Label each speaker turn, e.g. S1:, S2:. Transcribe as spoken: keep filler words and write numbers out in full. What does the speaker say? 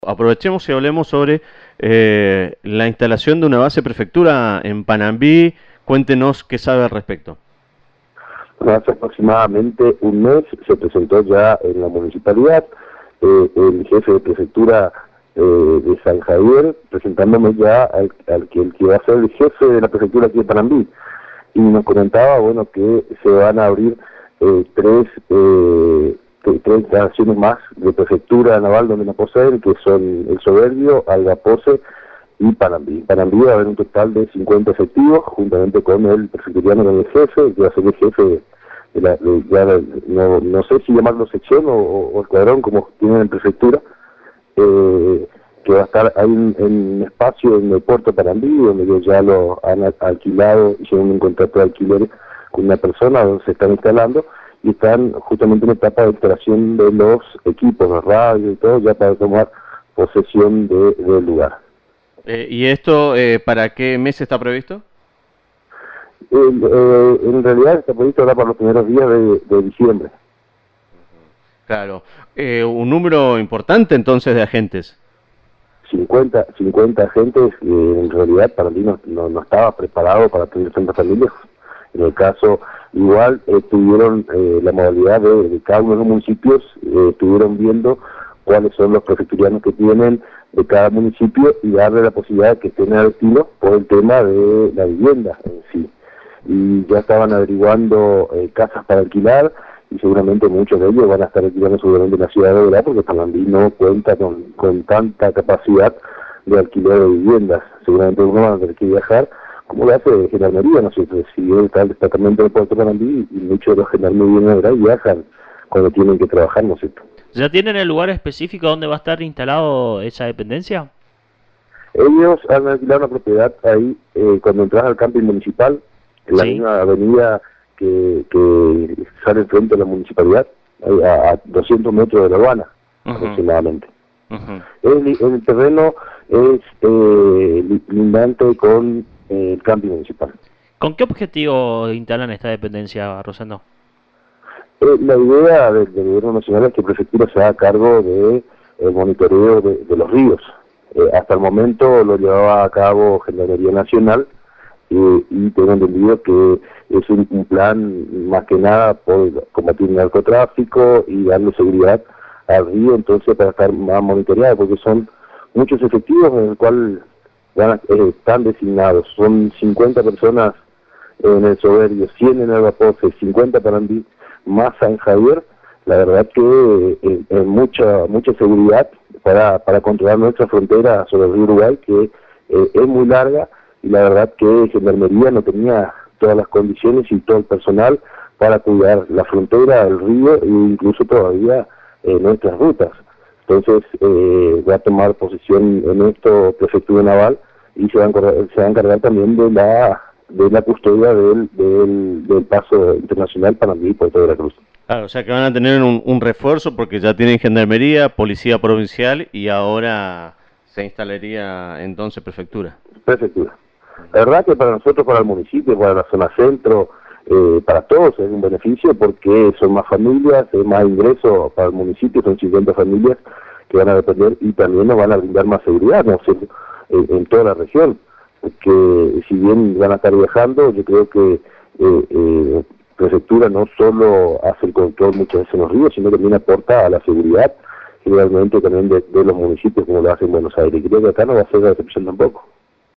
S1: Aprovechemos y hablemos sobre eh, la instalación de una base prefectura en Panambí. Cuéntenos qué sabe al respecto.
S2: Hace aproximadamente un mes se presentó ya en la municipalidad eh, el jefe de prefectura eh, de San Javier, presentándome ya al, al que, el que va a ser el jefe de la prefectura aquí de Panambí. Y nos comentaba, bueno, que se van a abrir eh, tres, eh, tres instalaciones más de prefectura naval donde no poseen, que son El Soberbio, Algapose y Panambí. Panambí va a haber un total de cincuenta efectivos, juntamente con el prefecturiano, con el jefe, que va a ser el jefe de, de la, de, ya la, no, no sé si llamarlo sección o, o, o escuadrón, como tienen en prefectura, eh, que va a estar ahí en, en un espacio en el puerto Panambí, donde ellos ya lo han alquilado, hicieron un contrato de alquiler con una persona donde se están instalando, y están justamente en etapa de instalación de los equipos, de radio y todo, ya para tomar posesión de, del lugar.
S1: Eh, ¿Y esto eh, para qué mes está previsto?
S2: Eh, eh, en realidad está previsto ahora para los primeros días de, de diciembre.
S1: Claro, eh, un número importante entonces de agentes.
S2: cincuenta, cincuenta agentes, que en realidad para mí no, no, no estaba preparado para atender tantas familias. En el caso, igual eh, tuvieron eh, la modalidad de, de cada uno de los municipios, eh, estuvieron viendo cuáles son los prefecturianos que tienen de cada municipio y darle la posibilidad de que estén al destino por el tema de la vivienda en sí. Y ya estaban averiguando eh, casas para alquilar, y seguramente muchos de ellos van a estar alquilando seguramente en la ciudad de Bogotá, porque Panambí no cuenta con, con tanta capacidad de alquiler de viviendas. Seguramente uno va a tener que viajar, como lo hace Gendarmería, ¿no sé? Si está el destacamento del puerto de Panambí, y muchos de los gendarmerías viajan cuando tienen que trabajar, ¿no es cierto?
S3: ¿Ya tienen el lugar específico donde va a estar instalado esa dependencia?
S2: Ellos han alquilado una propiedad ahí, eh, cuando entras al camping municipal, en la
S3: Sí.
S2: misma avenida que, que sale frente a la municipalidad, a, a doscientos metros de la aduana, uh-huh. aproximadamente. Uh-huh. el, el terreno es eh, lindante con eh, el camping municipal.
S3: ¿Con qué objetivo instalan esta dependencia, Rosendo?
S2: Eh, la idea del, del gobierno nacional es que Prefectura se haga cargo de el monitoreo de, de los ríos. Eh, hasta el momento lo llevaba a cabo Gendarmería Nacional, eh, y tengo entendido que es un, un plan más que nada por combatir el narcotráfico y darle seguridad al río, entonces para estar más monitoreado, porque son muchos efectivos en el cual van a, eh, están designados. Son cincuenta personas en El Soberbio, cien en Algapose, cincuenta para Panambí, más San Javier. La verdad que eh, eh, mucha mucha seguridad para, para controlar nuestra frontera sobre el río Uruguay, que eh, es muy larga, y la verdad que Gendarmería no tenía todas las condiciones y todo el personal para cuidar la frontera, el río e incluso todavía eh, nuestras rutas. Entonces eh, va a tomar posesión en esto Prefectura Naval, y se va a encargar, se va a encargar también de la de la custodia del, del, del paso internacional Panambí y Puerto de la Cruz.
S1: Claro, o sea que van a tener un, un refuerzo porque ya tienen Gendarmería, Policía Provincial, y ahora se instalaría entonces Prefectura.
S2: Prefectura. La verdad que para nosotros, para el municipio, para la zona centro, eh, para todos es un beneficio, porque son más familias, es más ingresos para el municipio, son cincuenta familias que van a depender, y también nos van a brindar más seguridad, ¿no? en, en toda la región, porque si bien van a estar viajando, yo creo que eh, eh, Prefectura no solo hace el control muchas veces en los ríos, sino que también aporta a la seguridad, generalmente también de, de los municipios, como lo hace en Buenos Aires. Creo que acá no va a ser la excepción tampoco.